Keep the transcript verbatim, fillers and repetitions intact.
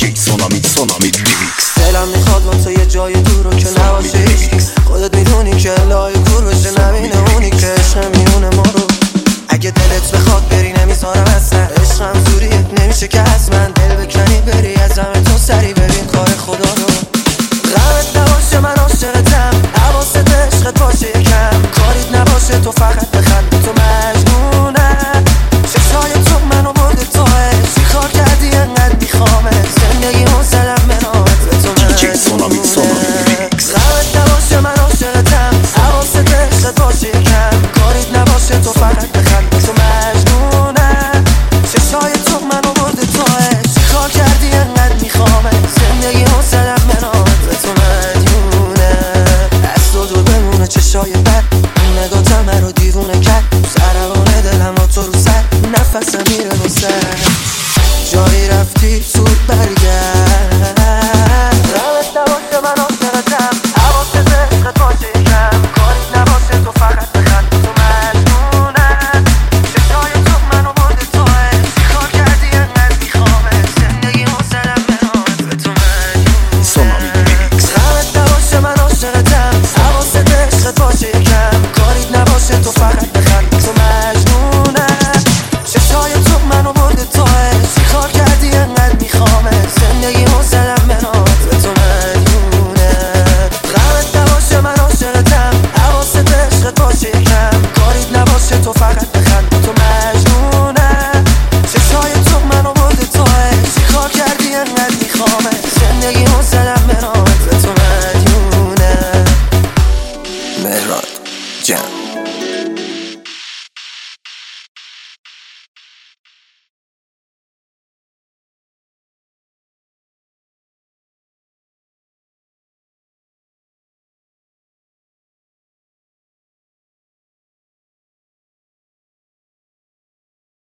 دی سونامی سونامی ریمیکس. دلم میخواد واسه تو یه جای دور رو که نباشه هیچکی، خودت میدونی که لای کور بشه نبینه اونی که عشق میونه ما رو. اگه دلت بخواد بری نمیذارم اصلا، عشقم زوریت نمیشه که از من دل بکن